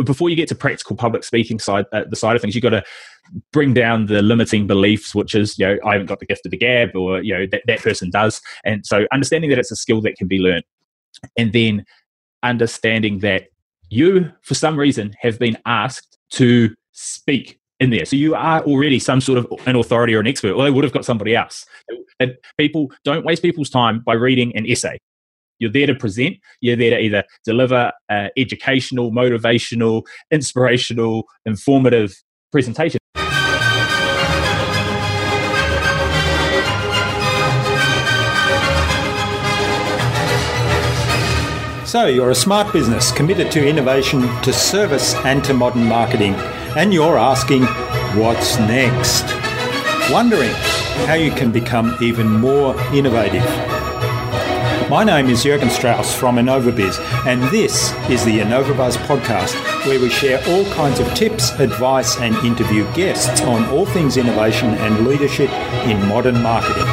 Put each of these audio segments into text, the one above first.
But before you get to practical public speaking side, the side of things, you've got to bring down the limiting beliefs, which is, I haven't got the gift of the gab, or, that person does. And so understanding that it's a skill that can be learned, and then understanding that you, for some reason, have been asked to speak in there. So you are already some sort of an authority or an expert, or they would have got somebody else. And people don't waste people's time by reading an essay. You're there to present. You're there to either deliver educational, motivational, inspirational, informative presentation. So you're a smart business committed to innovation, to service and to modern marketing. And you're asking, what's next? Wondering how you can become even more innovative. My name is Jürgen Strauss from InnovaBiz, and this is the InnovaBuzz podcast, where we share all kinds of tips, advice and interview guests on all things innovation and leadership in modern marketing.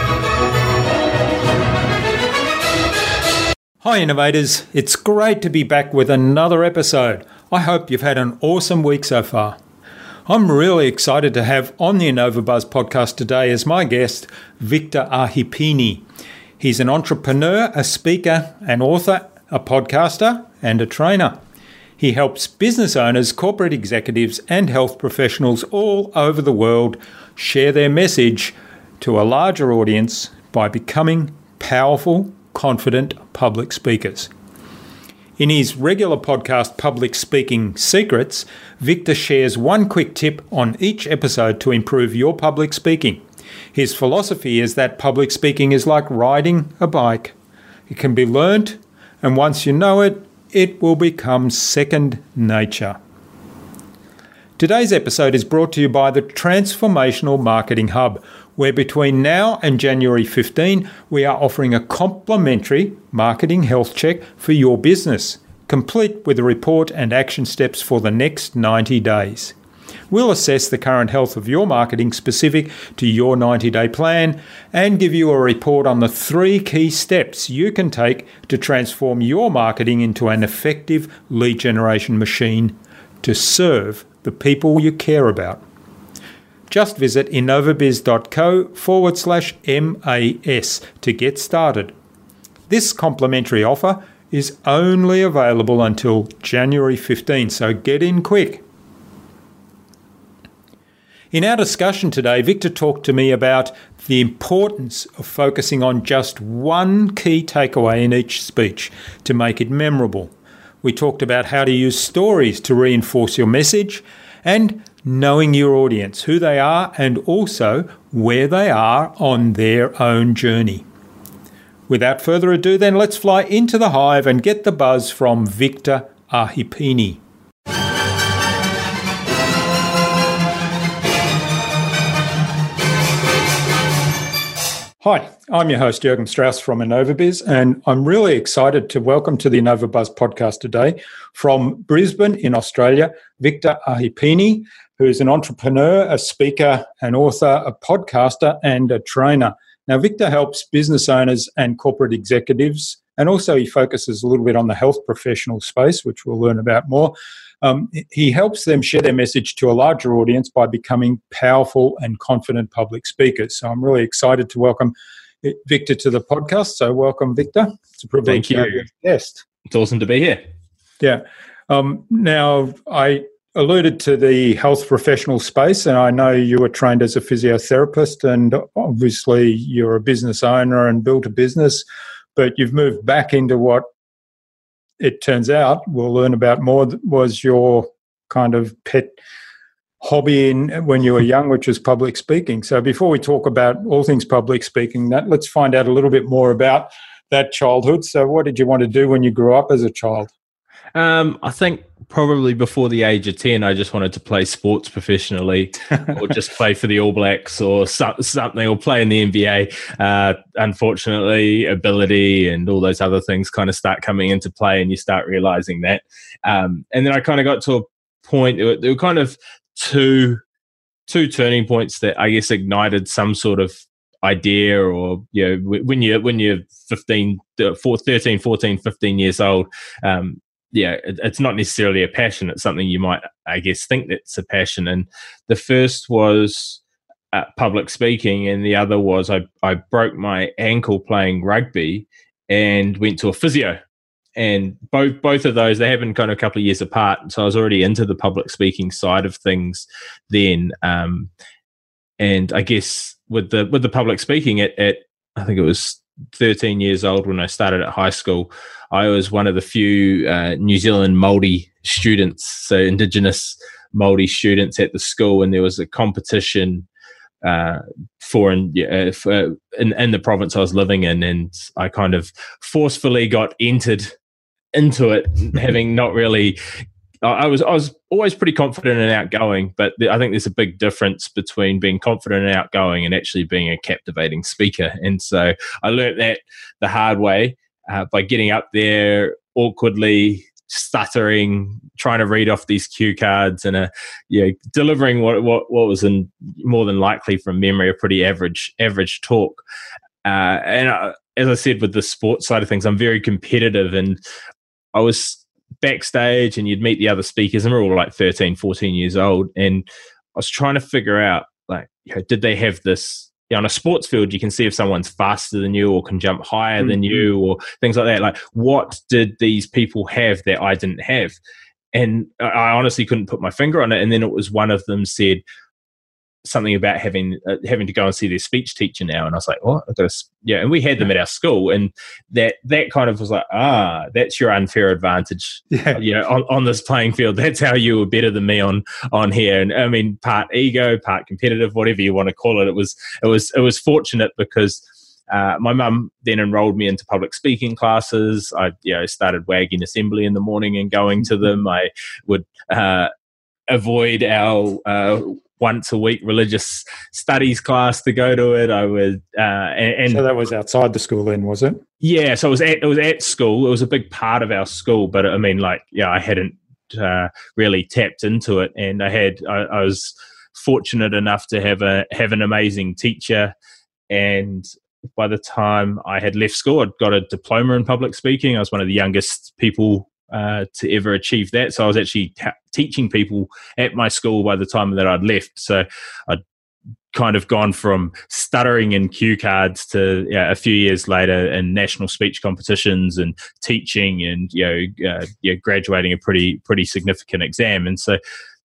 Hi innovators, it's great to be back with another episode. I hope you've had an awesome week so far. I'm really excited to have on the InnovaBuzz podcast today as my guest, Victor Arhipini. He's an entrepreneur, a speaker, an author, a podcaster, and a trainer. He helps business owners, corporate executives, and health professionals all over the world share their message to a larger audience by becoming powerful, confident public speakers. In his regular podcast, Public Speaking Secrets, Victor shares one quick tip on each episode to improve your public speaking. His philosophy is that public speaking is like riding a bike. It can be learnt, and once you know it, it will become second nature. Today's episode is brought to you by the Transformational Marketing Hub, where between now and January 15, we are offering a complimentary marketing health check for your business, complete with a report and action steps for the next 90 days. We'll assess the current health of your marketing specific to your 90-day plan and give you a report on the 3 key steps you can take to transform your marketing into an effective lead generation machine to serve the people you care about. Just visit innovabiz.co/MAS to get started. This complimentary offer is only available until January 15, so get in quick. In our discussion today, Victor talked to me about the importance of focusing on just one key takeaway in each speech to make it memorable. We talked about how to use stories to reinforce your message and knowing your audience, who they are, and also where they are on their own journey. Without further ado, then let's fly into the hive and get the buzz from Victor Arhipini. Hi, I'm your host, Jürgen Strauss from InnovaBiz, and I'm really excited to welcome to the InnovaBuzz podcast today from Brisbane in Australia, Victor Arhipini, who's an entrepreneur, a speaker, an author, a podcaster, and a trainer. Now, Victor helps business owners and corporate executives, and also he focuses a little bit on the health professional space, which we'll learn about more. He helps them share their message to a larger audience by becoming powerful and confident public speakers. So I'm really excited to welcome Victor to the podcast. So welcome, Victor. It's a privilege to have you as a guest. It's awesome to be here. Yeah. Now, I alluded to the health professional space, and I know you were trained as a physiotherapist, and obviously you're a business owner and built a business, but you've moved back into what it turns out, we'll learn about more, was your kind of pet hobby when you were young, which was public speaking. So before we talk about all things public speaking, let's find out a little bit more about that childhood. So what did you want to do when you grew up as a child? I think probably before the age of 10, I just wanted to play sports professionally or just play for the All Blacks or something, or play in the NBA. Unfortunately, ability and all those other things kind of start coming into play, and you start realizing that. And then I kind of got to a point, there were kind of two turning points that I guess ignited some sort of idea, or when you're 13, 14, 15 years old, it's not necessarily a passion. It's something you might, I guess, think that's a passion. And the first was public speaking, and the other was I broke my ankle playing rugby and went to a physio. And both of those, they happened kind of a couple of years apart. So I was already into the public speaking side of things then. And I guess with the public speaking at I think it was 13 years old when I started at high school, I was one of the few New Zealand Māori students, so Indigenous Māori students at the school, and there was a competition in the province I was living in, and I kind of forcefully got entered into it, having not really. I was always pretty confident and outgoing, but I think there's a big difference between being confident and outgoing and actually being a captivating speaker. And so I learnt that the hard way by getting up there awkwardly, stuttering, trying to read off these cue cards, and delivering what was in more than likely from memory a pretty average talk. As I said, with the sports side of things, I'm very competitive, and I was backstage and you'd meet the other speakers, and we're all like 13, 14 years old. And I was trying to figure out, did they have this, on a sports field, you can see if someone's faster than you or can jump higher than you or things like that. Like, what did these people have that I didn't have? And I honestly couldn't put my finger on it. And then it was one of them said something about having to go and see their speech teacher now. And I was like, what? And we had them at our school, and that kind of was like, that's your unfair advantage. On this playing field. That's how you were better than me on here. And I mean, part ego, part competitive, whatever you want to call it. It was fortunate because my mum then enrolled me into public speaking classes. I started wagging assembly in the morning and going to them. I would avoid our once a week religious studies class to go to it. I would, and so that was outside the school then, was it? Yeah, so it was at school. It was a big part of our school, but I mean, I hadn't really tapped into it, and I was fortunate enough to have an amazing teacher. And by the time I had left school, I'd got a diploma in public speaking. I was one of the youngest people to ever achieve that. So I was actually teaching people at my school by the time that I'd left. So I'd kind of gone from stuttering in cue cards to a few years later in national speech competitions and teaching and graduating a pretty significant exam. And so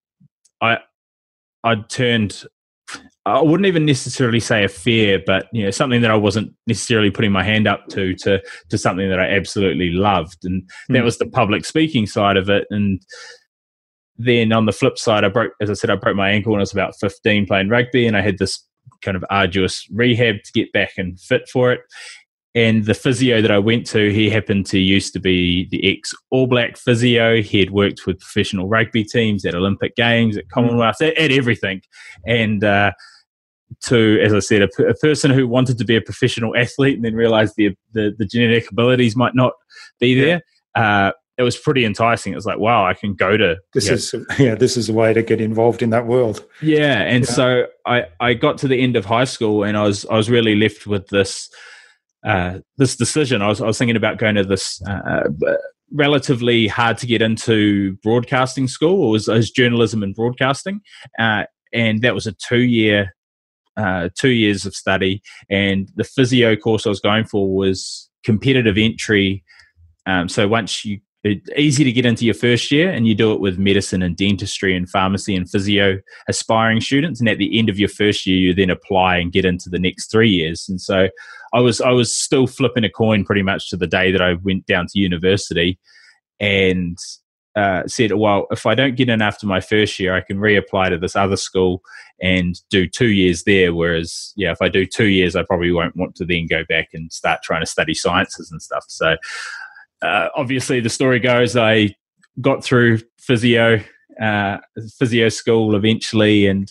I'd turned, I wouldn't even necessarily say a fear, but something that I wasn't necessarily putting my hand up to something that I absolutely loved, and that was the public speaking side of it. And then on the flip side, I broke my ankle when I was about 15 playing rugby, and I had this kind of arduous rehab to get back and fit for it. And the physio that I went to, he happened to used to be the ex-All Black physio. He had worked with professional rugby teams at Olympic Games, at Commonwealth, at everything. And as I said, a person who wanted to be a professional athlete and then realised the genetic abilities might not be there, it was pretty enticing. It was like, wow, I can go to this is a way to get involved in that world. Yeah, and so I got to the end of high school, and I was really left with this decision. I was thinking about going to this relatively hard to get into broadcasting school. It was journalism and broadcasting, and that was a 2 years of study. And the physio course I was going for was competitive entry. So it's easy to get into your first year, and you do it with medicine and dentistry and pharmacy and physio aspiring students. And at the end of your first year, you then apply and get into the next 3 years. And so I was still flipping a coin pretty much to the day that I went down to university, and said, well, if I don't get in after my first year, I can reapply to this other school and do 2 years there. Whereas, if I do 2 years, I probably won't want to then go back and start trying to study sciences and stuff. So obviously the story goes, I got through physio school eventually, and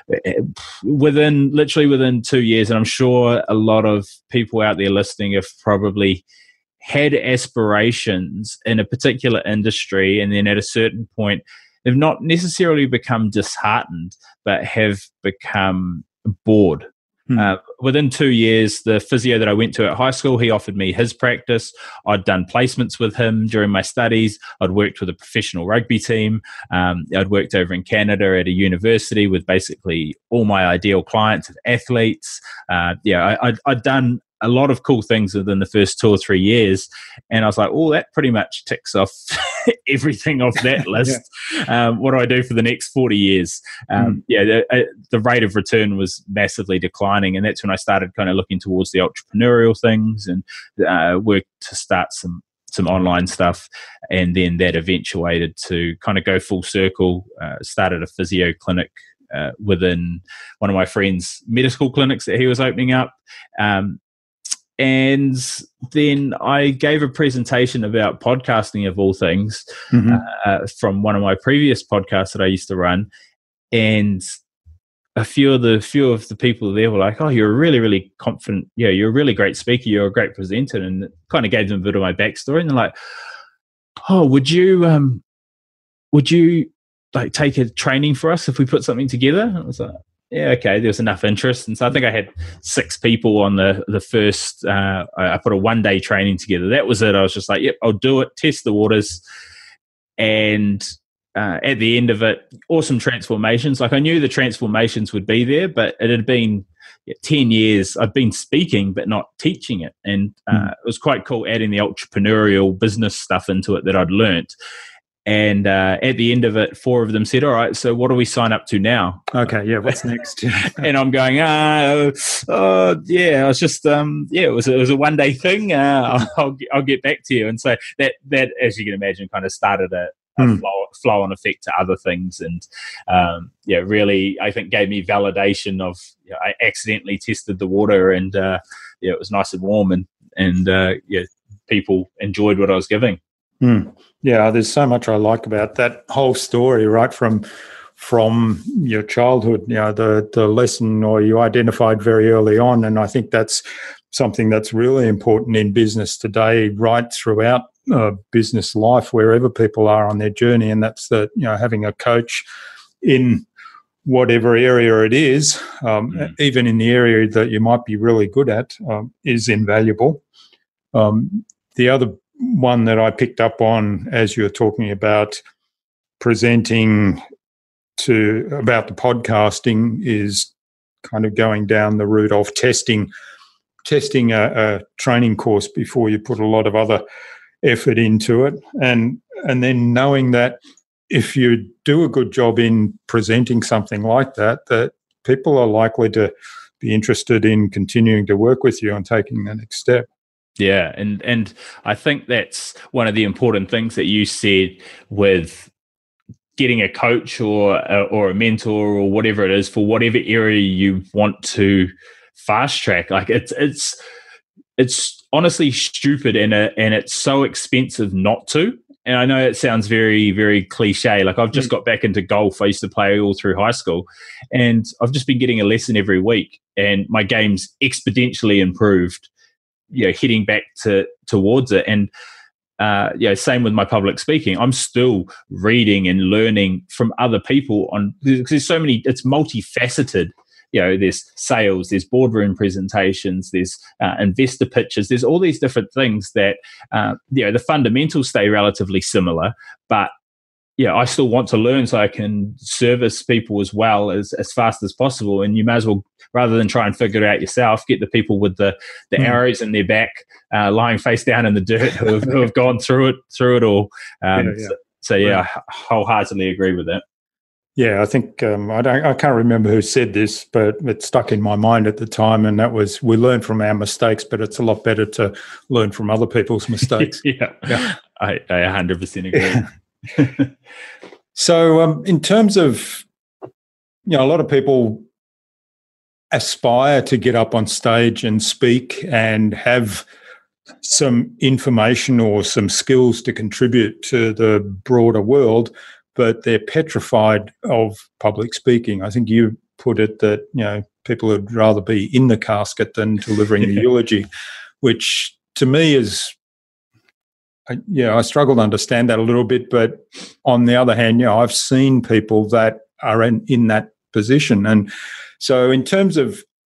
within 2 years, and I'm sure a lot of people out there listening have probably had aspirations in a particular industry, and then at a certain point they've not necessarily become disheartened, but have become bored. Within 2 years, the physio that I went to at high school, he offered me his practice. I'd done placements with him during my studies. I'd worked with a professional rugby team. I'd worked over in Canada at a university with basically all my ideal clients and athletes. I'd done a lot of cool things within the first 2 or 3 years. And I was like, oh, that pretty much ticks off everything off that list. What do I do for the next 40 years? The rate of return was massively declining. And that's when I started kind of looking towards the entrepreneurial things and worked to start some online stuff. And then that eventuated to kind of go full circle, started a physio clinic within one of my friend's medical clinics that he was opening up. And then I gave a presentation about podcasting of all things from one of my previous podcasts that I used to run. And a few of the people there were like, oh, you're a really, really confident, you're a really great speaker, you're a great presenter. And it kind of gave them a bit of my backstory. And they're like, oh, would you like take a training for us if we put something together? And I was like, yeah, okay, there was enough interest. And so I think I had 6 people on the first, I put a 1-day training together. That was it. I was just like, yep, I'll do it, test the waters. And at the end of it, awesome transformations. Like I knew the transformations would be there, but it had been 10 years I've been speaking, but not teaching it. And it was quite cool adding the entrepreneurial business stuff into it that I'd learnt. And at the end of it, 4 of them said, all right, so what do we sign up to now? Okay, yeah, what's next? And I'm going, I was just, it was a 1-day thing. I'll get back to you. And so that, as you can imagine, kind of started a flow-on effect to other things. And, really, I think gave me validation of, I accidentally tested the water and, it was nice and warm and people enjoyed what I was giving. Yeah, there's so much I like about that whole story, right? From your childhood, the lesson or you identified very early on. And I think that's something that's really important in business today, right throughout business life, wherever people are on their journey. And that's having a coach in whatever area it is, even in the area that you might be really good at, is invaluable. The other one that I picked up on as you were talking about presenting about the podcasting is kind of going down the route of testing a training course before you put a lot of other effort into it, and then knowing that if you do a good job in presenting something like that people are likely to be interested in continuing to work with you and taking the next step. Yeah, and I think that's one of the important things that you said with getting a coach or a mentor or whatever it is for whatever area you want to fast track. Like it's honestly stupid and it's so expensive not to. And I know it sounds very, very cliche. Like I've just got back into golf. I used to play all through high school, and I've just been getting a lesson every week, and my game's exponentially improved. Heading back towards it. And same with my public speaking. I'm still reading and learning from other people because there's so many, it's multifaceted. There's sales, there's boardroom presentations, there's investor pitches, there's all these different things that the fundamentals stay relatively similar, but I still want to learn so I can service people as well as fast as possible. And you may as well, rather than try and figure it out yourself, get the people with the arrows in their back, lying face down in the dirt who have gone through it all. I wholeheartedly agree with that. Yeah, I think I can't remember who said this, but it stuck in my mind at the time, and that was we learn from our mistakes, but it's a lot better to learn from other people's mistakes. I 100% agree. So in terms of, a lot of people aspire to get up on stage and speak and have some information or some skills to contribute to the broader world, but they're petrified of public speaking. I think you put it that, people would rather be in the casket than delivering the eulogy, which to me is, I struggle to understand that a little bit. But on the other hand, I've seen people that are in that position. And so in terms of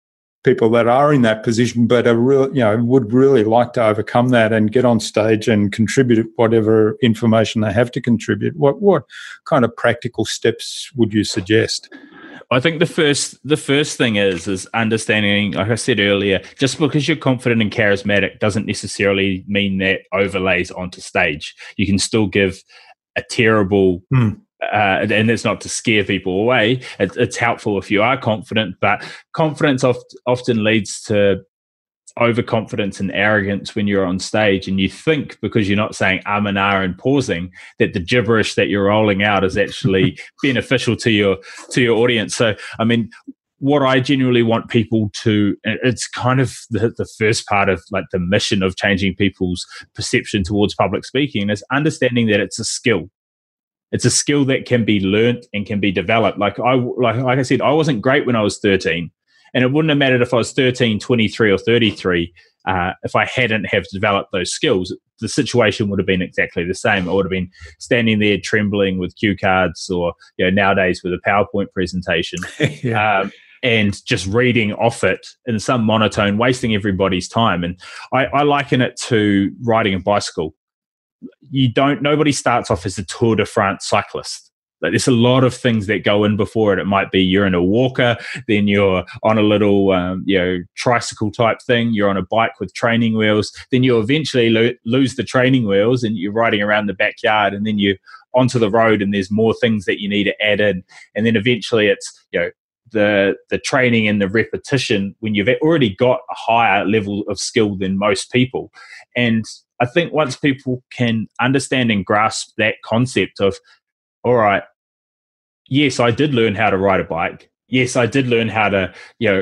people that are in that position, but are would really like to overcome that and get on stage and contribute whatever information they have to contribute. What kind of practical steps would you suggest? I think the first thing is understanding, like I said earlier, just because you're confident and charismatic doesn't necessarily mean that overlays onto stage. You can still give a terrible, and it's not to scare people away. It's helpful if you are confident, but confidence often leads to overconfidence and arrogance when you're on stage, and you think because you're not saying and and pausing that the gibberish that you're rolling out is actually beneficial to your audience. So I mean, what I genuinely want people to, it's kind of the first part of like the mission of changing people's perception towards public speaking, is understanding that it's a skill. It's a skill that can be learnt and can be developed. Like I said, I wasn't great when I was 13. And it wouldn't have mattered if I was 13, 23, or 33. If I hadn't have developed those skills, the situation would have been exactly the same. I would have been standing there trembling with cue cards, or nowadays with a PowerPoint presentation, and just reading off it in some monotone, wasting everybody's time. And I liken it to riding a bicycle. Nobody starts off as a Tour de France cyclist. Like, there's a lot of things that go in before it. It might be you're in a walker, then you're on a little, tricycle type thing. You're on a bike with training wheels. Then you eventually lose the training wheels and you're riding around the backyard, and then you onto the road and there's more things that you need to add in. And then eventually it's, the training and the repetition when you've already got a higher level of skill than most people. And I think once people can understand and grasp that concept of, all right, yes, I did learn how to ride a bike. Yes, I did learn how to,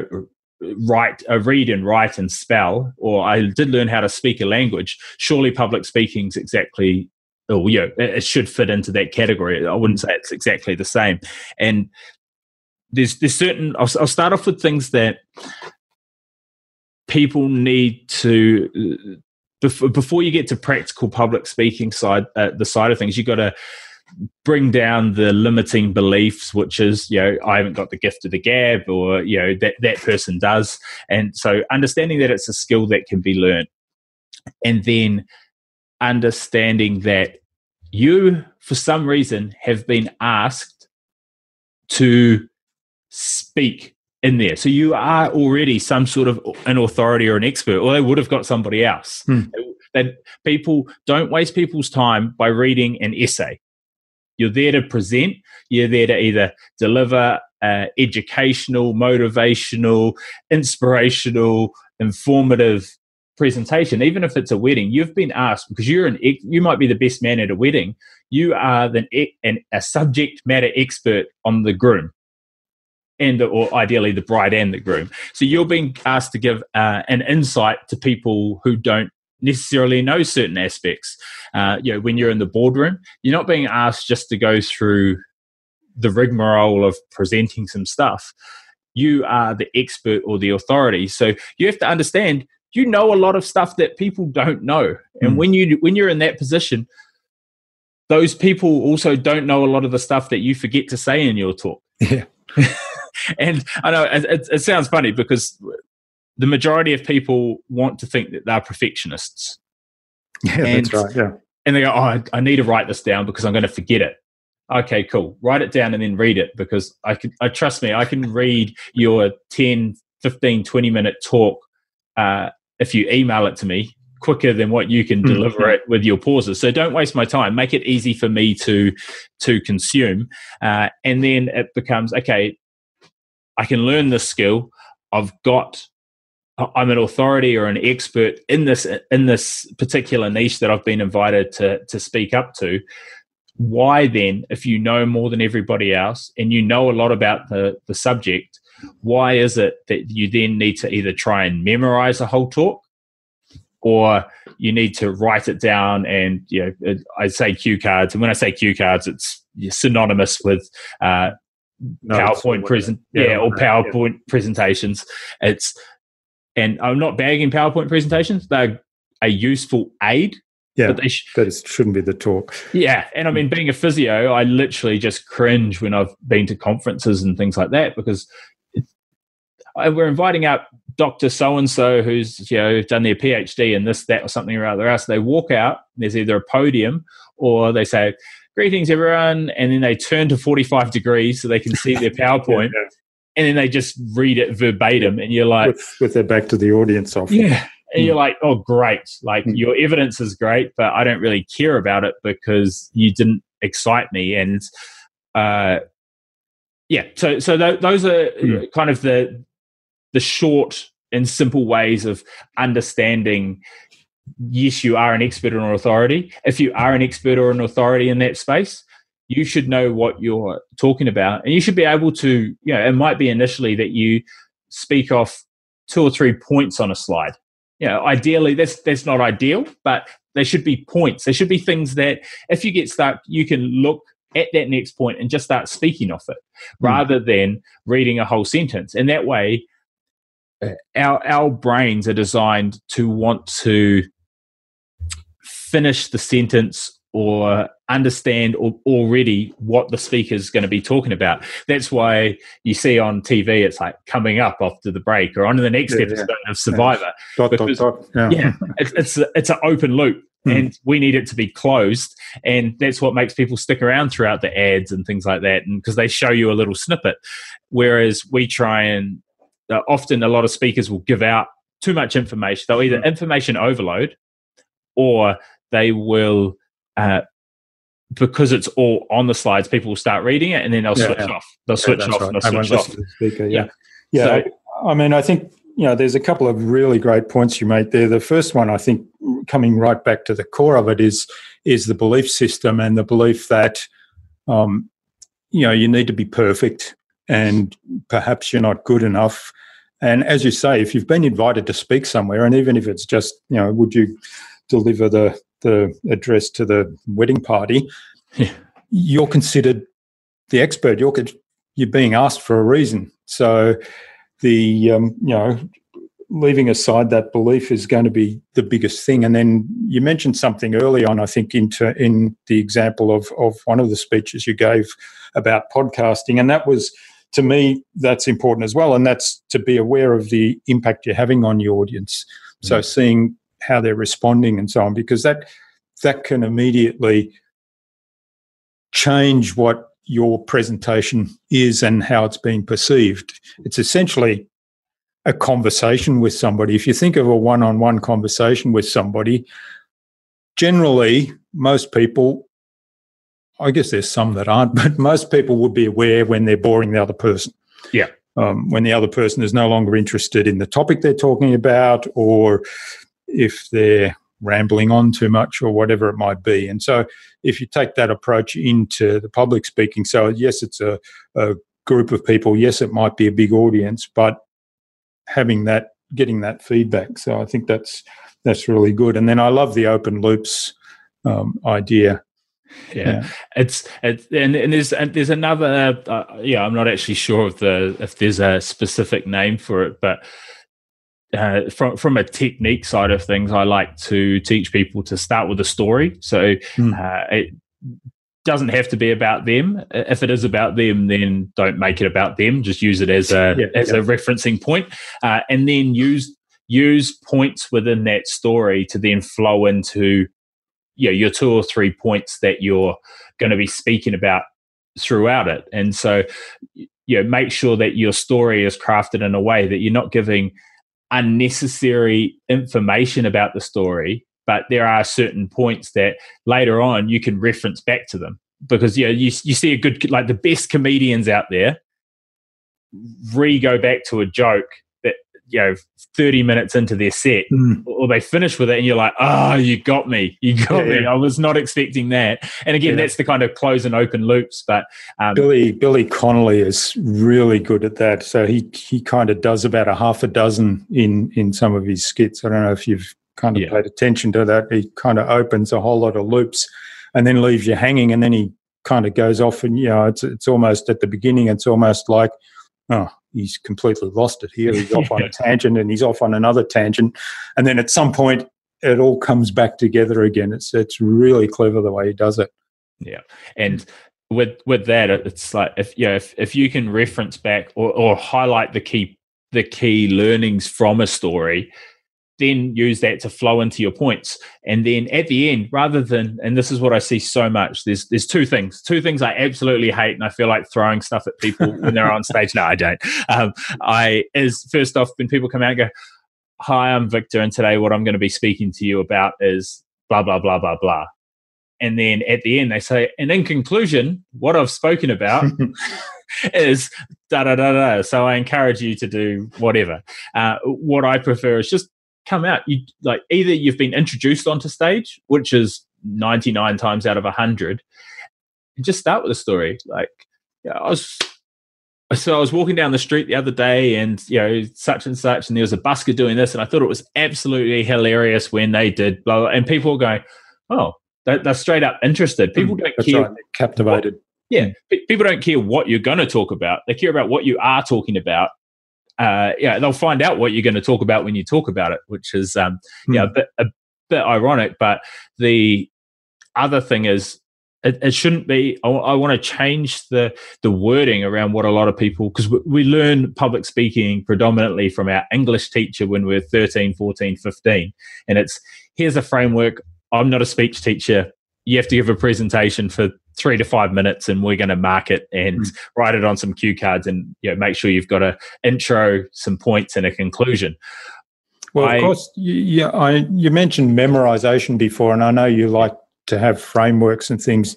read and write and spell, or I did learn how to speak a language. Surely public speaking's exactly, it should fit into that category. I wouldn't say it's exactly the same. And there's certain, I'll start off with things that people need to, before you get to practical public speaking side, the side of things, you've got to bring down the limiting beliefs, which is, I haven't got the gift of the gab, or, that person does. And so understanding that it's a skill that can be learned, and then understanding that you, for some reason, have been asked to speak in there. So you are already some sort of an authority or an expert, or they would have got somebody else. That people don't waste people's time by reading an essay. You're there to present. You're there to either deliver educational, motivational, inspirational, informative presentation. Even if it's a wedding, you've been asked, because you might be the best man at a wedding. You are a subject matter expert on the groom, or ideally the bride and the groom. So you're being asked to give an insight to people who don't necessarily know certain aspects. When you're in the boardroom, you're not being asked just to go through the rigmarole of presenting some stuff. You are the expert or the authority. So you have to understand, a lot of stuff that people don't know. And when you're in that position, those people also don't know a lot of the stuff that you forget to say in your talk. Yeah. And I know it sounds funny, because the majority of people want to think that they're perfectionists. Yeah, that's right. Yeah. And they go, I need to write this down because I'm going to forget it. Okay, cool. Write it down and then read it, because trust me, I can read your 10, 15, 20-minute talk if you email it to me quicker than what you can deliver it with your pauses. So don't waste my time. Make it easy for me to consume. And then it becomes, okay, I can learn this skill. I'm an authority or an expert in this particular niche that I've been invited to speak up to. Why then, if you know more than everybody else and you know a lot about the subject, why is it that you then need to either try and memorize a whole talk, or you need to write it down? And I say cue cards, and when I say cue cards, it's synonymous with PowerPoint presentations. And I'm not bagging PowerPoint presentations; they're a useful aid. Yeah, but it shouldn't be the talk. Yeah, and I mean, being a physio, I literally just cringe when I've been to conferences and things like that, because we're inviting out Dr. So-and-so who's done their PhD in this, that, or something or other else. They walk out, there's either a podium or they say, greetings, everyone, and then they turn to 45 degrees so they can see their PowerPoint, and then they just read it verbatim, and you're like... With their back to the audience often. Yeah, and you're like, oh, great. Like, your evidence is great, but I don't really care about it because you didn't excite me. And, so those are kind of the short and simple ways of understanding, yes, you are an expert or an authority. If you are an expert or an authority in that space, you should know what you're talking about. And you should be able to, it might be initially that you speak off 2 or 3 points on a slide. Ideally, that's not ideal, but there should be points. There should be things that if you get stuck, you can look at that next point and just start speaking off it rather than reading a whole sentence. And that way, our brains are designed to want to finish the sentence or understand already what the speaker is going to be talking about. That's why you see on TV, it's like coming up after the break or on to the next episode of Survivor. It's an open loop. And we need it to be closed, and that's what makes people stick around throughout the ads and things like that, and because they show you a little snippet. Whereas we try and often a lot of speakers will give out too much information. They'll either information overload, or they will, because it's all on the slides, people will start reading it and then they'll switch off. They'll switch off and they'll switch off. To the speaker, So, I mean, I think, there's a couple of really great points you made there. The first one, I think, coming right back to the core of it is the belief system and the belief that, you need to be perfect and perhaps you're not good enough. And as you say, if you've been invited to speak somewhere, and even if it's just, would you deliver the address to the wedding party, you're considered the expert. You're being asked for a reason. So the, leaving aside that belief is going to be the biggest thing. And then you mentioned something early on, I think, in the example of one of the speeches you gave about podcasting. And that was, to me, that's important as well. And that's to be aware of the impact you're having on your audience. So seeing how they're responding and so on, because that can immediately change what your presentation is and how it's being perceived. It's essentially a conversation with somebody. If you think of a one-on-one conversation with somebody, generally, most people, I guess there's some that aren't, but most people would be aware when they're boring the other person. Yeah. When the other person is no longer interested in the topic they're talking about, or if they're rambling on too much or whatever it might be. And so if you take that approach into the public speaking, so yes, it's a group of people, yes, it might be a big audience, but getting that feedback. So I think that's really good. And then I love the open loops idea. Yeah. It's and there's another I'm not actually sure if there's a specific name for it, but from a technique side of things, I like to teach people to start with a story. So it doesn't have to be about them. If it is about them, then don't make it about them. Just use it as a referencing point, and then use points within that story to then flow into your 2 or 3 points that you're going to be speaking about throughout it. And so make sure that your story is crafted in a way that you're not giving unnecessary information about the story, but there are certain points that later on you can reference back to them, because you see a good, like the best comedians out there go back to a joke that 30 minutes into their set, or they finish with it and you're like, you got me. I was not expecting that. And again, that's the kind of close and open loops. But Billy Connolly is really good at that. So he kind of does about a half a dozen in some of his skits. I don't know if you've kind of paid attention to that. He kind of opens a whole lot of loops and then leaves you hanging, and then he kind of goes off, and it's almost at the beginning, it's almost like, he's completely lost it here. He's off on a tangent, and he's off on another tangent, and then at some point it all comes back together again. It's really clever the way he does it. Yeah, and with that, it's like if you can reference back or highlight the key the key learnings from a story, then use that to flow into your points. And then at the end, rather than, and this is what I see so much, there's two things I absolutely hate, and I feel like throwing stuff at people when they're on stage. No, I don't. First off, when people come out and go, "Hi, I'm Victor, and today what I'm going to be speaking to you about is blah, blah, blah, blah, blah." And then at the end they say, "And in conclusion, what I've spoken about is da, da, da, da. So I encourage you to do whatever." What I prefer is just come out. You like, either you've been introduced onto stage, which is 99 times out of 100, and just start with a story. Like, I was walking down the street the other day, and such and such, and there was a busker doing this, and I thought it was absolutely hilarious when they did blah, blah, and people were going, "Oh, they're straight up interested." People don't care. Right. Captivated. People don't care what you're going to talk about. They care about what you are talking about. They'll find out what you're going to talk about when you talk about it, which is a bit ironic. But the other thing is, it shouldn't be. I want to change the wording around what a lot of people, because we learn public speaking predominantly from our English teacher when we're 13, 14, 15, and it's, here's a framework. I'm not a speech teacher. You have to give a presentation for 3 to 5 minutes, and we're going to mark it and write it on some cue cards, and make sure you've got an intro, some points, and a conclusion. Well, of course, you mentioned memorization before, and I know you like to have frameworks and things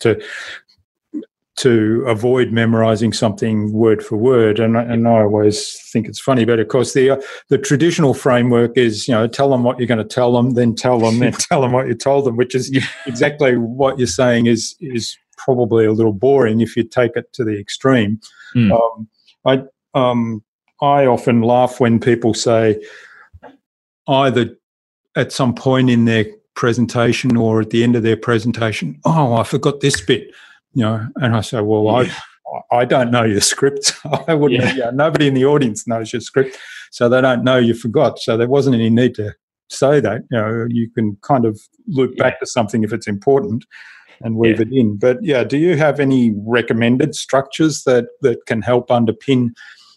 to avoid memorizing something word for word, and I always think it's funny, but of course the traditional framework is, tell them what you're going to tell them, then tell them, then tell them what you told them, which is exactly what you're saying is probably a little boring if you take it to the extreme. I often laugh when people say, either at some point in their presentation or at the end of their presentation, "Oh, I forgot this bit," and I say, "Well, I don't know your script. I wouldn't. Nobody in the audience knows your script, so they don't know you forgot. So there wasn't any need to say that. You can kind of loop back to something if it's important and weave it in. But do you have any recommended structures that can help underpin?"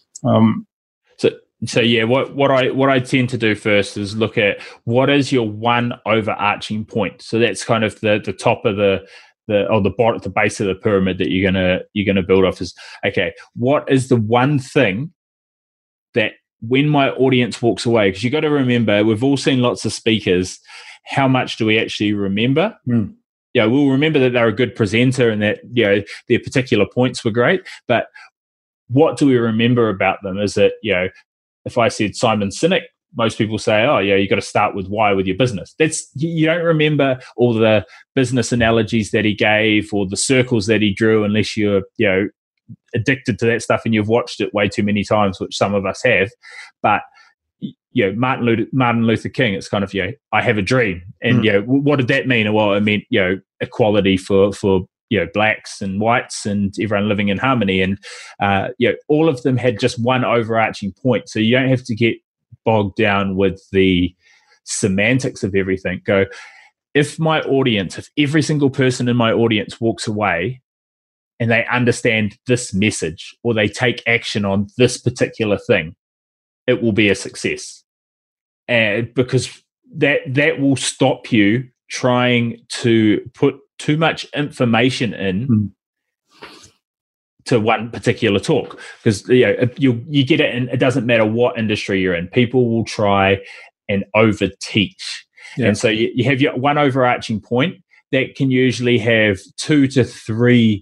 What I tend to do first is look at what is your one overarching point. So that's kind of the top of the bottom, the base of the pyramid that you're gonna build off. Is, okay, what is the one thing that when my audience walks away, because you got to remember, we've all seen lots of speakers, how much do we actually remember? We'll remember that they're a good presenter and that their particular points were great, but what do we remember about them? Is it, if I said Simon Sinek, most people say, "Oh, you got to start with why with your business." That's, you don't remember all the business analogies that he gave or the circles that he drew, unless you're addicted to that stuff and you've watched it way too many times, which some of us have. But Martin Luther King, it's kind of, I have a dream, and what did that mean? Well, it meant equality for blacks and whites and everyone living in harmony, and all of them had just one overarching point. So you don't have to get bogged down with the semantics of everything. Go, if every single person in my audience walks away and they understand this message, or they take action on this particular thing, it will be a success. And because that will stop you trying to put too much information in to one particular talk, because you get it, and it doesn't matter what industry you're in, people will try and over teach. And so you have your one overarching point that can usually have 2 to 3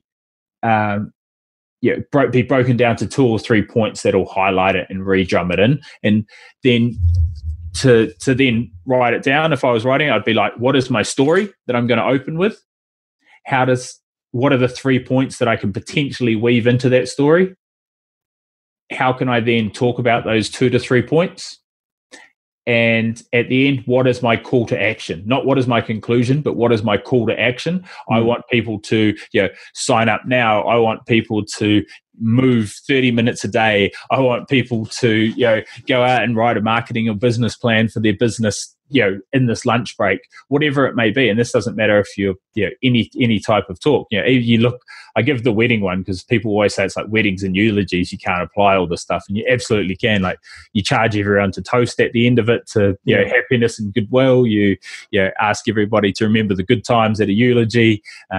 be broken down to 2 or 3 points that'll highlight it and re-drum it in, and then to then write it down. If I was writing, I'd be like, what is my story that I'm going to open with? What are the 3 points that I can potentially weave into that story? How can I then talk about those 2 to 3 points? And at the end, what is my call to action? Not what is my conclusion, but what is my call to action? I want people to sign up now. I want people to move 30 minutes a day. I want people to go out and write a marketing or business plan for their business in this lunch break, whatever it may be. And this doesn't matter if you're, any type of talk. I give the wedding one because people always say it's like weddings and eulogies. You can't apply all this stuff, and you absolutely can. Like, you charge everyone to toast at the end of it to, happiness and goodwill. You ask everybody to remember the good times at a eulogy.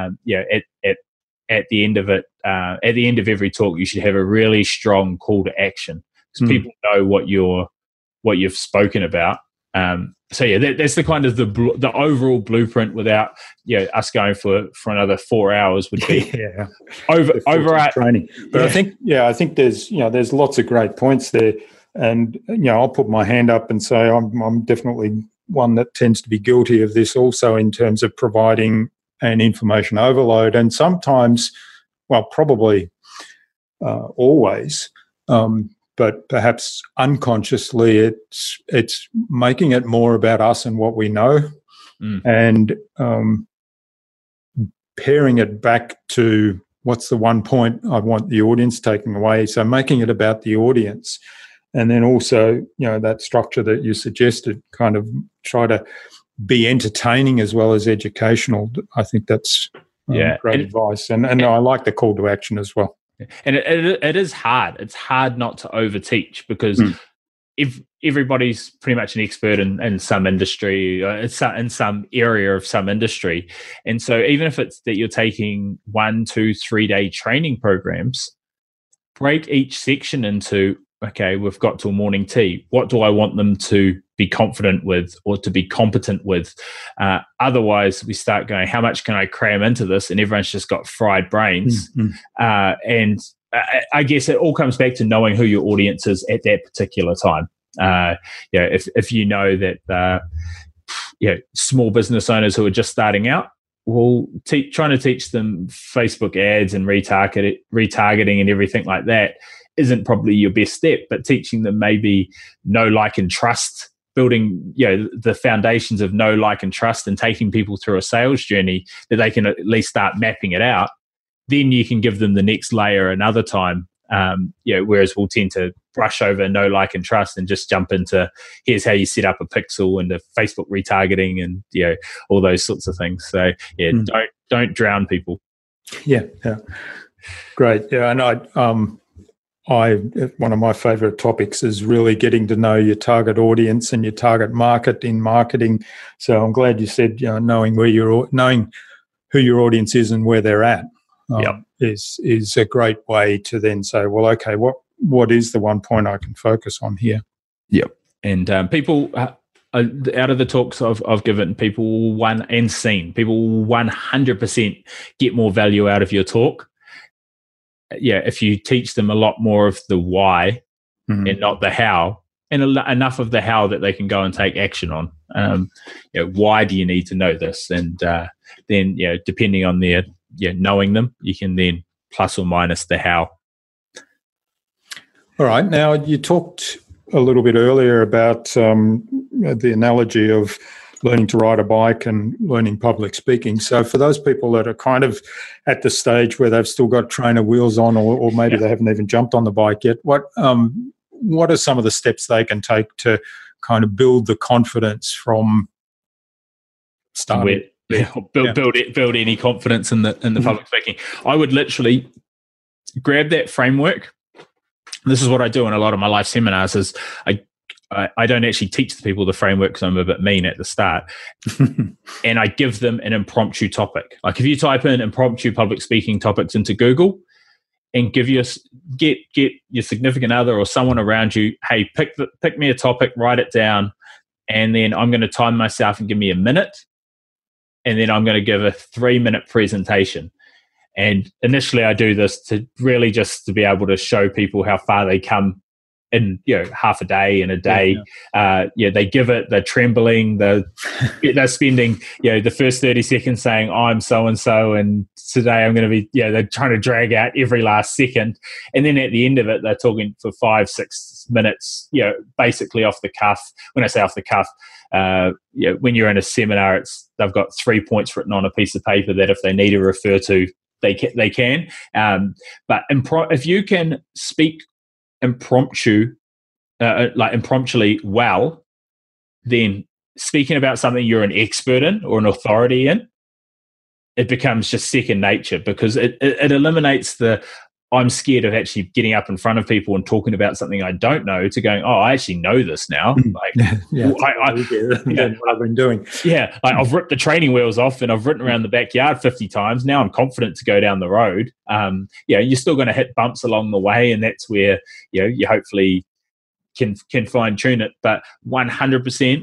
At the end of it, at the end of every talk, you should have a really strong call to action, because people know what you've spoken about. That's the kind of the overall blueprint, without us going for another 4 hours, would be over training. But I think there's lots of great points there, and I'll put my hand up and say I'm definitely one that tends to be guilty of this also, in terms of providing an information overload, and sometimes, well, probably always. But perhaps unconsciously, it's making it more about us and what we know, and pairing it back to what's the one point I want the audience taking away. So making it about the audience, and then also, that structure that you suggested, kind of try to be entertaining as well as educational. I think that's great advice, and I like the call to action as well. And it is hard. It's hard not to overteach, because if everybody's pretty much an expert in some industry, in some area of some industry, and so even if it's that you're taking 1, 2, 3 day training programs, break each section into, okay, we've got till morning tea. What do I want them to be confident with, or to be competent with? Otherwise, we start going, how much can I cram into this? And everyone's just got fried brains. And I guess it all comes back to knowing who your audience is at that particular time. If you know that small business owners who are just starting out, well, trying to teach them Facebook ads and retargeting and everything like that isn't probably your best step. But teaching them maybe know, like, and trust, building the foundations of know, like, and trust, and taking people through a sales journey that they can at least start mapping it out, then you can give them the next layer another time. Whereas we'll tend to brush over know, like, and trust and just jump into, here's how you set up a pixel and the Facebook retargeting and all those sorts of things. So don't drown people. Great. And one of my favorite topics is really getting to know your target audience and your target market in marketing. So I'm glad you said, knowing who your audience is and where they're at is a great way to then say, well, okay, what is the one point I can focus on here? Yep. And people, out of the talks I've given, people 100% get more value out of your talk. If you teach them a lot more of the why and not the how, and enough of the how that they can go and take action on. Why do you need to know this? And then, depending on their knowing them, you can then plus or minus the how. All right. Now, you talked a little bit earlier about the analogy of learning to ride a bike and learning public speaking. So for those people that are kind of at the stage where they've still got trainer wheels on, or maybe they haven't even jumped on the bike yet, what are some of the steps they can take to kind of build the confidence from starting? Build any confidence in the public speaking. I would literally grab that framework. This is what I do in a lot of my live seminars. Is I don't actually teach the people the framework because I'm a bit mean at the start, and I give them an impromptu topic. Like, if you type in impromptu public speaking topics into Google, and get your significant other or someone around you, hey, pick me a topic, write it down, and then I'm going to time myself and give me a minute, and then I'm going to give a 3-minute presentation. And initially, I do this to really just to be able to show people how far they come in half a day, in a day. They give it, they're trembling, they're spending the first 30 seconds saying I'm so and so, and today I'm going to be they're trying to drag out every last second, and then at the end of it they're talking for 5-6 minutes basically off the cuff. When I say off the cuff, when you're in a seminar, they've got 3 points written on a piece of paper that if they need to refer to, they can. But if you can speak impromptually well, then speaking about something you're an expert in or an authority in, it becomes just second nature, because it eliminates the I'm scared of actually getting up in front of people and talking about something I don't know, to going, oh, I actually know this now. Like, what I've been doing. Yeah, like I've ripped the training wheels off and I've ridden around the backyard 50 times. Now I'm confident to go down the road. You're still going to hit bumps along the way, and that's where you hopefully can fine tune it. But 100%,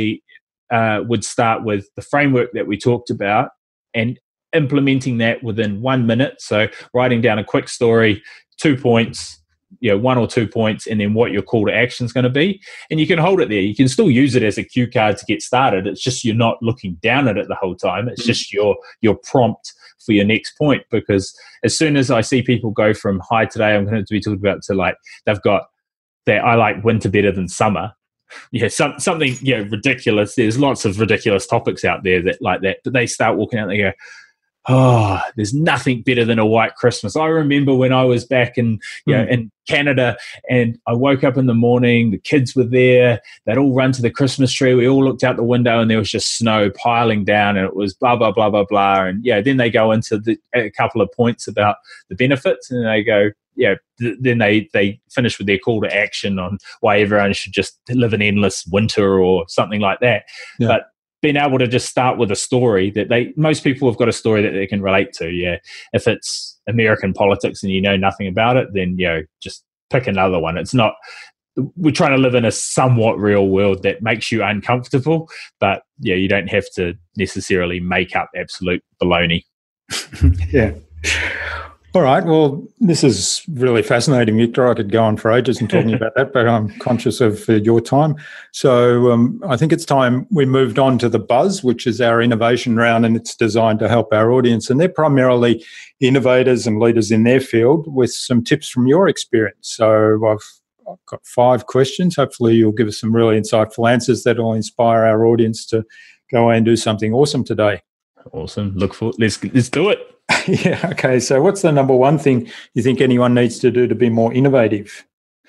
I would start with the framework that we talked about and implementing that within 1 minute. So writing down a quick story, 2 points, 1 or 2 points, and then what your call to action is going to be. And you can hold it there. You can still use it as a cue card to get started. It's just you're not looking down at it the whole time. It's just your prompt for your next point. Because as soon as I see people go from hi today, I'm going to be talking about, to like they've got that I like winter better than summer. Something ridiculous. There's lots of ridiculous topics out there that like that. But they start walking out and they go, oh, there's nothing better than a white Christmas. I remember when I was back in Canada, and I woke up in the morning, the kids were there, they'd all run to the Christmas tree, we all looked out the window and there was just snow piling down, and it was blah, blah, blah, blah, blah. And then they go into a couple of points about the benefits, and they go, then they finish with their call to action on why everyone should just live an endless winter or something like that. Yeah. But being able to just start with a story that most people have got a story that they can relate to. Yeah. If it's American politics and you know nothing about it, then, just pick another one. It's not, we're trying to live in a somewhat real world that makes you uncomfortable, but you don't have to necessarily make up absolute baloney. Yeah. All right. Well, this is really fascinating, Victor. I could go on for ages and talking about that, but I'm conscious of your time. So I think it's time we moved on to the Buzz, which is our innovation round, and it's designed to help our audience. And they're primarily innovators and leaders in their field with some tips from your experience. So I've got 5 questions. Hopefully you'll give us some really insightful answers that will inspire our audience to go away and do something awesome today. Awesome. Look for let's do it. Yeah. Okay. So what's the number one thing you think anyone needs to do to be more innovative?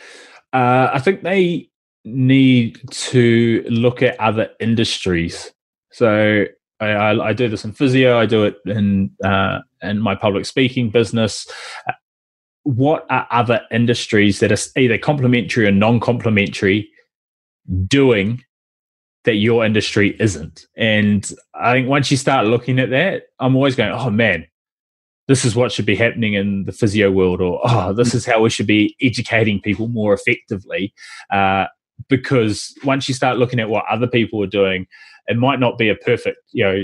I think they need to look at other industries. So I do this in physio. I do it in my public speaking business. What are other industries that are either complementary or non-complementary doing that your industry isn't? And I think once you start looking at that, I'm always going, oh man, this is what should be happening in the physio world, or oh, this is how we should be educating people more effectively. Because once you start looking at what other people are doing, it might not be a perfect,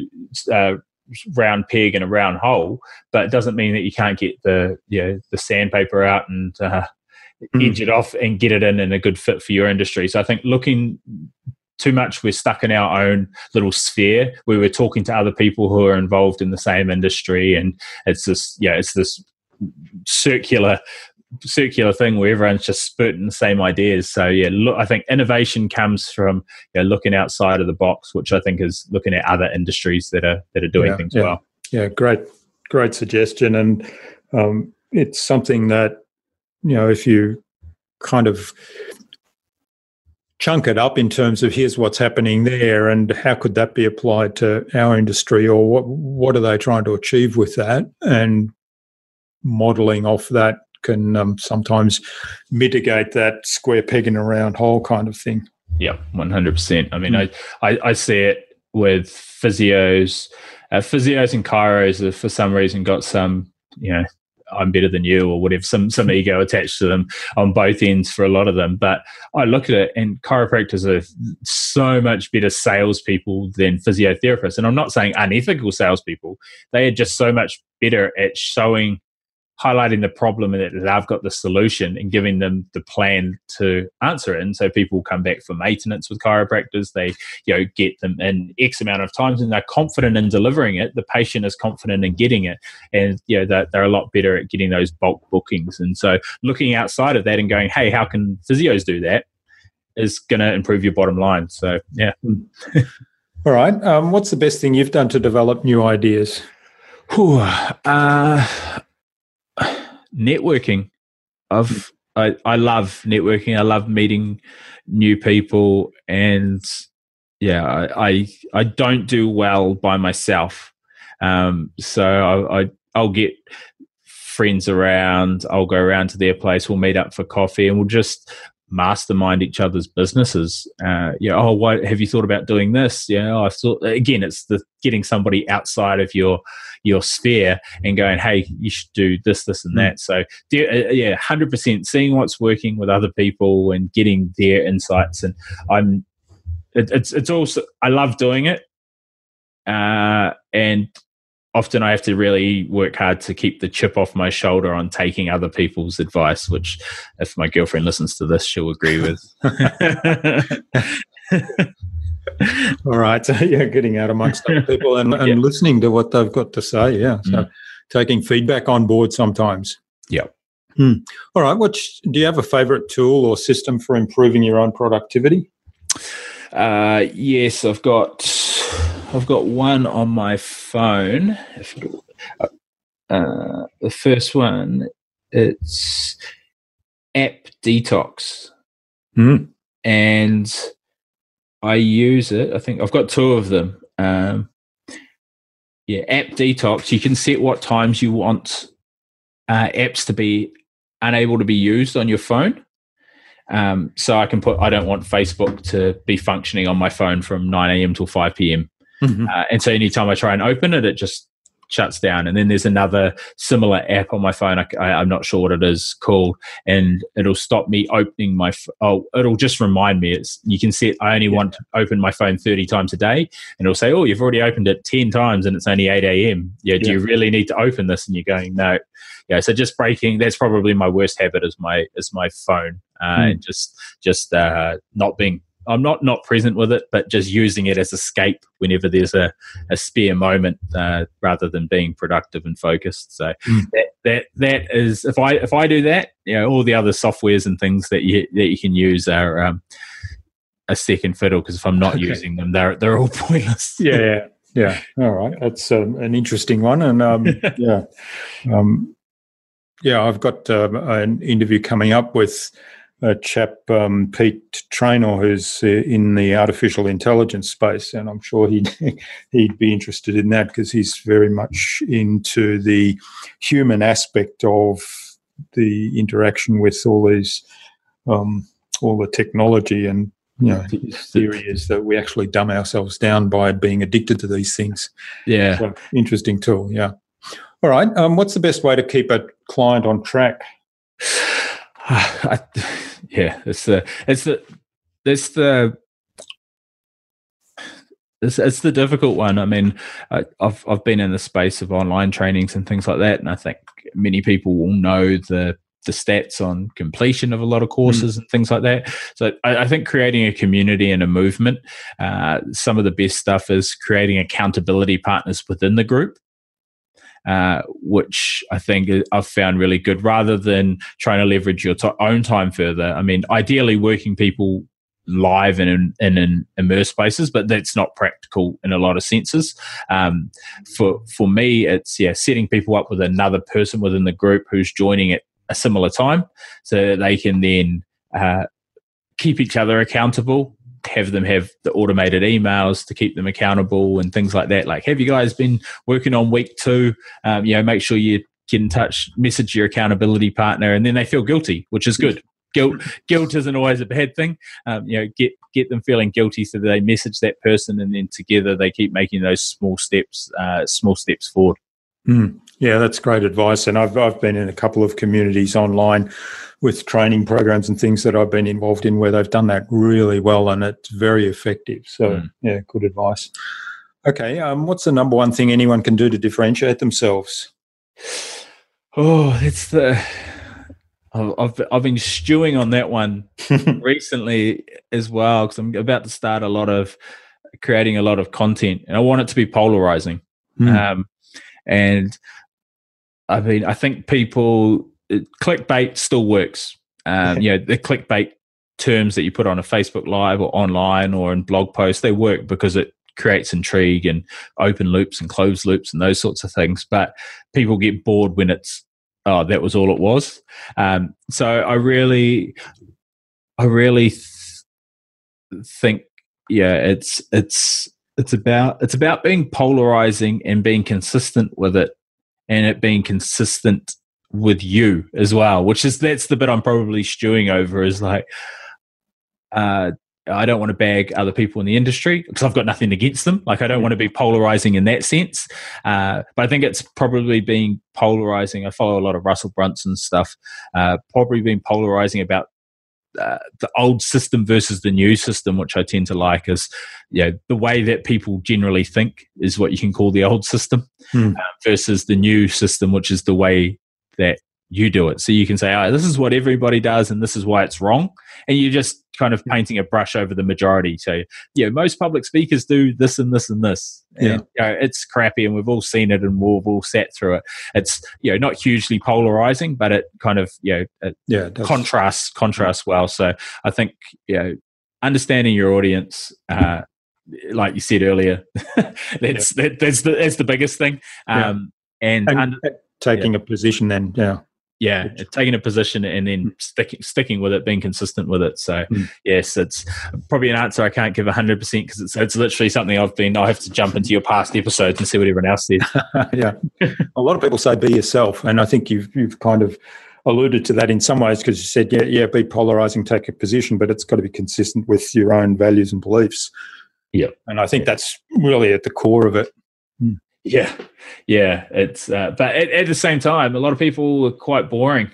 round peg in a round hole, but it doesn't mean that you can't get the sandpaper out and edge it off and get it in a good fit for your industry. So I think looking too much, we're stuck in our own little sphere where we're talking to other people who are involved in the same industry, and it's this circular thing where everyone's just spurting the same ideas. So I think innovation comes from looking outside of the box, which I think is looking at other industries that are doing things well. Yeah, great suggestion, and it's something that if you kind of chunk it up in terms of here's what's happening there and how could that be applied to our industry, or what are they trying to achieve with that, and modelling off that can sometimes mitigate that square peg in a round hole kind of thing. Yeah, 100%. I mean, I see it with physios. Physios and chiros have for some reason got some, I'm better than you or whatever, some ego attached to them on both ends for a lot of them. But I look at it, and chiropractors are so much better salespeople than physiotherapists. And I'm not saying unethical salespeople. They are just so much better at highlighting the problem and that they've got the solution and giving them the plan to answer it. And so people come back for maintenance with chiropractors. They, get them in X amount of times and they're confident in delivering it. The patient is confident in getting it. And, they're a lot better at getting those bulk bookings. And so looking outside of that and going, hey, how can physios do that is going to improve your bottom line. So, yeah. All right. What's the best thing you've done to develop new ideas? Networking. I love networking. I love meeting new people, and I don't do well by myself. So I'll get friends around. I'll go around to their place. We'll meet up for coffee, and we'll just mastermind each other's businesses. What have you thought about doing this? I thought, again, it's the getting somebody outside of your sphere and going, hey, you should do this, and that. So 100% seeing what's working with other people and getting their insights. And it's also, I love doing it, and often I have to really work hard to keep the chip off my shoulder on taking other people's advice, which if my girlfriend listens to this, she'll agree with. All right. So, getting out amongst other people and listening to what they've got to say. Yeah. So taking feedback on board sometimes. Yeah. All right. Do you have a favorite tool or system for improving your own productivity? Yes, I've got one on my phone. The first one, it's App Detox, and I use it. I think I've got two of them. App Detox. You can set what times you want apps to be unable to be used on your phone. So I can I don't want Facebook to be functioning on my phone from 9 a.m. till 5 p.m. And so anytime I try and open it, it just shuts down. And then there's another similar app on my phone. I'm not sure what it is called, and it'll stop me opening it'll just remind me. You can set, I only want to open my phone 30 times a day, and it'll say, oh, you've already opened it 10 times and it's only 8 a.m. Do you really need to open this? And you're going, no. So just breaking, that's probably my worst habit is my phone. And just not being, I'm not present with it, but just using it as escape whenever there's a spare moment, rather than being productive and focused. So that is, if I do that, all the other softwares and things that you can use are a second fiddle, because if I'm not using them, they're all pointless. Yeah. All right, that's an interesting one, and I've got an interview coming up with a chap, Pete Traynor, who's in the artificial intelligence space, and I'm sure he'd be interested in that, because he's very much into the human aspect of the interaction with all these, all the technology, and his theory is that we actually dumb ourselves down by being addicted to these things. Yeah, so, interesting tool. Yeah. All right. What's the best way to keep a client on track? It's the difficult one. I mean, I've been in the space of online trainings and things like that, and I think many people will know the stats on completion of a lot of courses and things like that. So I think creating a community and a movement, some of the best stuff is creating accountability partners within the group. Which I think I've found really good, rather than trying to leverage your own time further. I mean, ideally working people live and in immersed spaces, but that's not practical in a lot of senses. For me, it's setting people up with another person within the group who's joining at a similar time, so that they can then keep each other accountable. Have them have the automated emails to keep them accountable and things like that. Like, have you guys been working on week 2? Make sure you get in touch, message your accountability partner, and then they feel guilty, which is good. Guilt isn't always a bad thing. Get them feeling guilty, so that they message that person, and then together they keep making those small steps forward. Yeah, that's great advice. And I've been in a couple of communities online with training programs and things that I've been involved in where they've done that really well, and it's very effective. So, good advice. Okay, what's the number one thing anyone can do to differentiate themselves? Oh, I've been stewing on that one recently as well, because I'm about to start creating a lot of content, and I want it to be polarizing. And I mean, I think clickbait still works. The clickbait terms that you put on a Facebook Live or online or in blog posts, they work because it creates intrigue and open loops and closed loops and those sorts of things. But people get bored when it's, that was all it was. So I really think, it's about being polarizing and being consistent with it, and it being consistent with you as well, that's the bit I'm probably stewing over, is like, I don't want to bag other people in the industry because I've got nothing against them. Like, I don't want to be polarizing in that sense. But I think it's probably being polarizing. I follow a lot of Russell Brunson stuff, probably being polarizing about the old system versus the new system, which I tend to like, is, the way that people generally think is what you can call the old system, versus the new system, which is the way that you do it. So you can say, this is what everybody does and this is why it's wrong. And you're just kind of painting a brush over the majority. So, most public speakers do this and this and this. And, it's crappy, and we've all seen it and we've all sat through it. It's, not hugely polarizing, but it kind of, it contrasts well. So I think, understanding your audience, like you said earlier, that's the biggest thing. And taking a position then, taking a position and then sticking with it, being consistent with it. So yes, it's probably an answer I can't give 100% because it's literally something I have to jump into your past episodes and see what everyone else said. A lot of people say be yourself, and I think you've kind of alluded to that in some ways, because you said be polarizing, take a position, but it's got to be consistent with your own values and beliefs. And I think that's really at the core of it. Yeah. It's but at the same time, a lot of people are quite boring.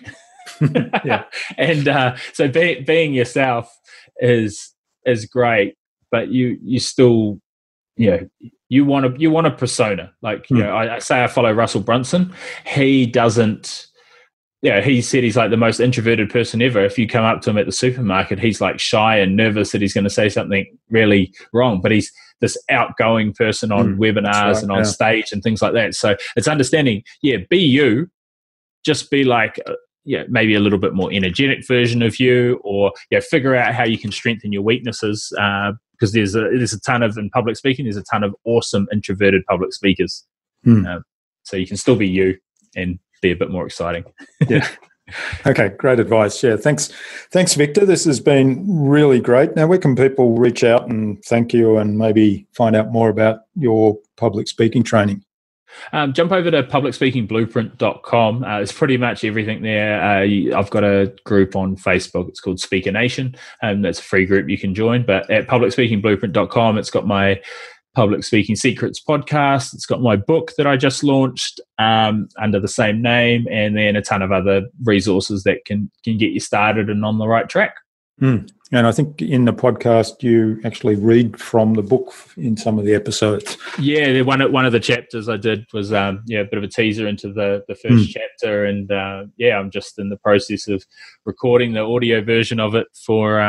And so being yourself is great, but you still, you want a persona. Like, I say I follow Russell Brunson. He doesn't. He said he's like the most introverted person ever. If you come up to him at the supermarket, he's like shy and nervous that he's going to say something really wrong. But he's this outgoing person on webinars and on stage and things like that. So it's understanding, be you, just be like, maybe a little bit more energetic version of you, or figure out how you can strengthen your weaknesses. Because there's a ton of, in public speaking, there's a ton of awesome introverted public speakers. So you can still be you and be a bit more exciting. Okay, great advice. Thanks, Victor. This has been really great. Now, where can people reach out and thank you and maybe find out more about your public speaking training? Jump over to publicspeakingblueprint.com. It's pretty much everything there. I've got a group on Facebook. It's called Speaker Nation, and that's a free group you can join. But at publicspeakingblueprint.com, it's got my Public Speaking Secrets podcast. It's got my book that I just launched under the same name, and then a ton of other resources that can get you started and on the right track. And I think in the podcast you actually read from the book in some of the episodes. One of the chapters I did was a bit of a teaser into the first chapter, and I'm just in the process of recording the audio version of it for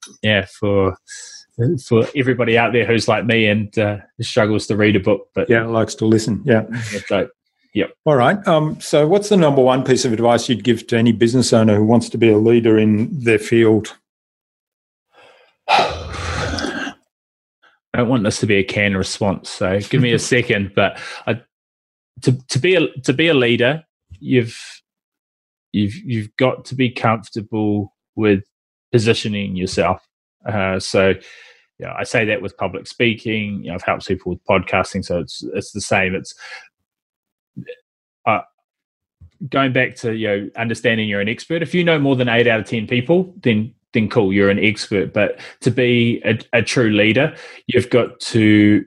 everybody out there who's like me and struggles to read a book, but likes to listen. Yep. All right. So what's the number one piece of advice you'd give to any business owner who wants to be a leader in their field? I don't want this to be a canned response, so give me a second. But to be a leader, you've got to be comfortable with positioning yourself. So I say that with public speaking. I've helped people with podcasting, so it's the same. It's going back to understanding you're an expert. If you know more than 8 out of 10 people, then cool, you're an expert. But to be a true leader, you've got to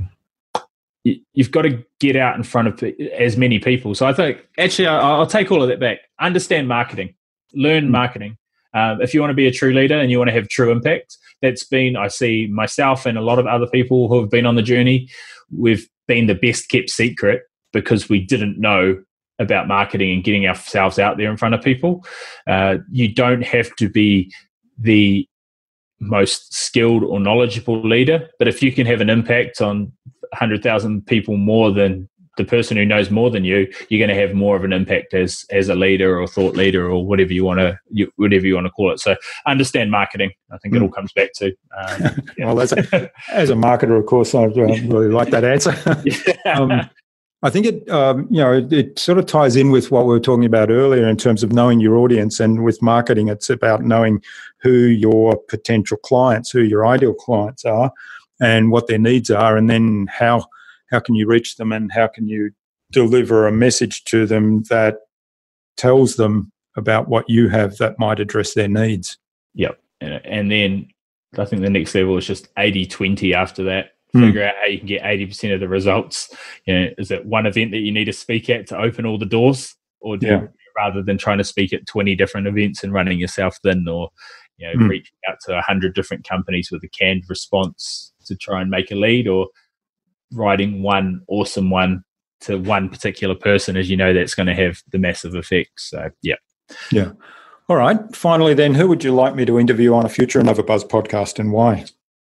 get out in front of as many people. So I think actually I'll take all of that back. Understand marketing, learn marketing. If you want to be a true leader and you want to have true impact, I see myself and a lot of other people who have been on the journey, we've been the best kept secret because we didn't know about marketing and getting ourselves out there in front of people. You don't have to be the most skilled or knowledgeable leader, but if you can have an impact on 100,000 people more than the person who knows more than you, you're going to have more of an impact as a leader or thought leader or whatever you want to call it. So understand marketing. I think it all comes back to. Well, as a marketer, of course, I really like that answer. I think it sort of ties in with what we were talking about earlier in terms of knowing your audience, and with marketing, it's about knowing who your potential clients, who your ideal clients are, and what their needs are, and then how can you reach them, and how can you deliver a message to them that tells them about what you have that might address their needs. Yep. And then I think the next level is just 80-20 after that. Figure out how you can get 80% of the results. Is it one event that you need to speak at to open all the doors, or rather than trying to speak at 20 different events and running yourself thin, or reaching out to 100 different companies with a canned response to try and make a lead, or writing one awesome one to one particular person, as you know, that's going to have the massive effect. So, yeah. All right. Finally, then, who would you like me to interview on a future InnovaBuzz podcast, and why?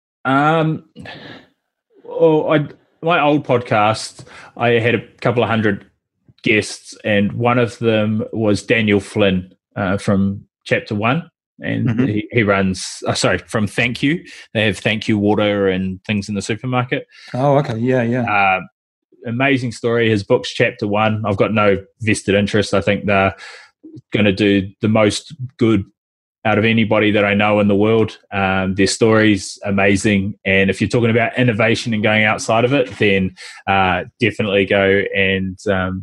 My old podcast, I had a couple of hundred guests, and one of them was Daniel Flynn from Chapter 1. And he runs, from Thank You. They have Thank You water and things in the supermarket. Oh, okay. Yeah. Amazing story. His book's Chapter 1. I've got no vested interest. I think they're going to do the most good out of anybody that I know in the world. Their story's amazing. And if you're talking about innovation and going outside of it, then definitely go and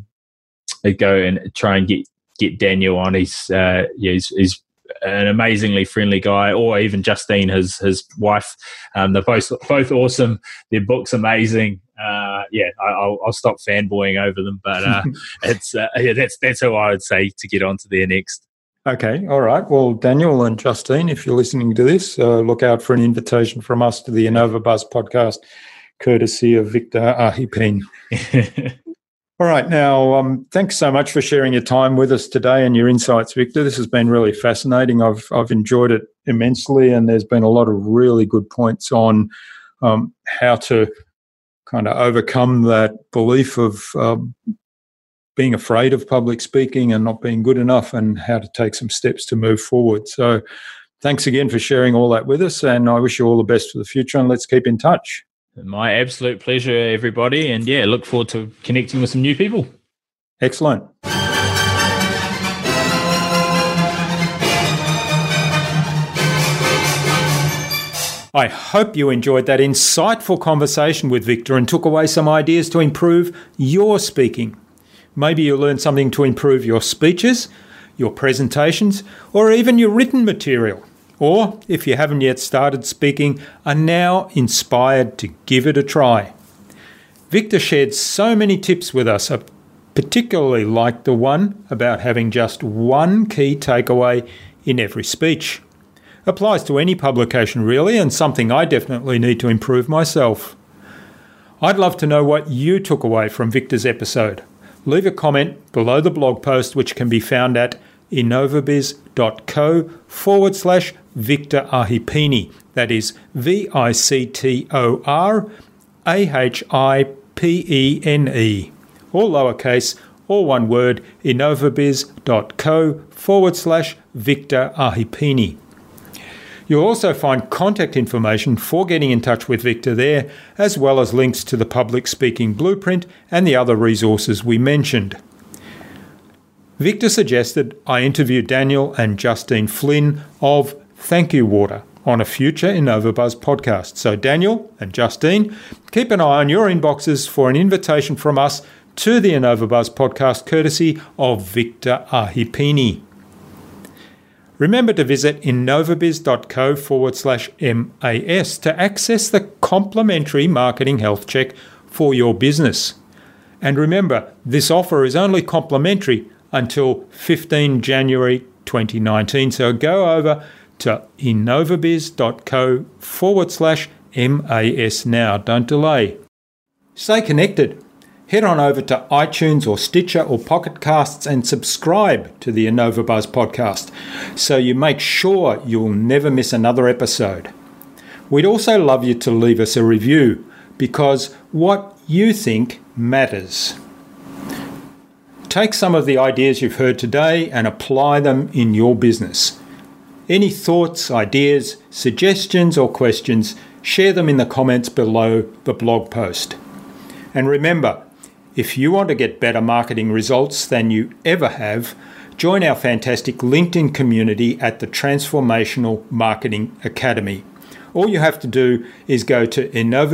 try and get Daniel on. He's an amazingly friendly guy, or even Justine, his wife. They're both awesome. Their book's amazing. I'll stop fanboying over them, but that's who I would say to get onto there next. Okay, all right. Well, Daniel and Justine, if you're listening to this, look out for an invitation from us to the InnovaBuzz podcast, courtesy of Victor Ahipini. All right. Now, thanks so much for sharing your time with us today and your insights, Victor. This has been really fascinating. I've enjoyed it immensely, and there's been a lot of really good points on how to kind of overcome that belief of being afraid of public speaking and not being good enough, and how to take some steps to move forward. So thanks again for sharing all that with us, and I wish you all the best for the future, and let's keep in touch. My absolute pleasure, everybody. And look forward to connecting with some new people. Excellent. I hope you enjoyed that insightful conversation with Victor and took away some ideas to improve your speaking. Maybe you learned something to improve your speeches, your presentations, or even your written material. Or, if you haven't yet started speaking, are now inspired to give it a try. Victor shared so many tips with us. I particularly liked the one about having just one key takeaway in every speech. Applies to any publication really, and something I definitely need to improve myself. I'd love to know what you took away from Victor's episode. Leave a comment below the blog post, which can be found at innovabiz.co/Victor Ahipini. That is VictorAhipene. All lowercase, all one word, innovabiz.co/Victor Ahipini. You'll also find contact information for getting in touch with Victor there, as well as links to the Public Speaking Blueprint and the other resources we mentioned. Victor suggested I interview Daniel and Justine Flynn of Thank You Water on a future InnovaBuzz podcast. So Daniel and Justine, keep an eye on your inboxes for an invitation from us to the InnovaBuzz podcast, courtesy of Victor Ahipini. Remember to visit innovabiz.co/MAS to access the complimentary marketing health check for your business. And remember, this offer is only complimentary until 15 January 2019. So go over to innovabiz.co/MAS now. Don't delay. Stay connected. Head on over to iTunes or Stitcher or Pocket Casts and subscribe to the InnovaBuzz podcast so you make sure you'll never miss another episode. We'd also love you to leave us a review, because what you think matters. Take some of the ideas you've heard today and apply them in your business. Any thoughts, ideas, suggestions or questions, share them in the comments below the blog post. And remember, If you want to get better marketing results than you ever have, join our fantastic LinkedIn community at the Transformational Marketing Academy. All you have to do is go to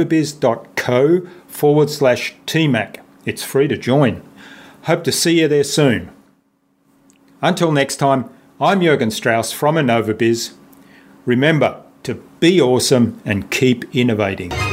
innovabiz.co/TMAC. It's free to join. Hope to see you there soon. Until next time, I'm Jürgen Strauss from InnovaBiz. Remember to be awesome and keep innovating.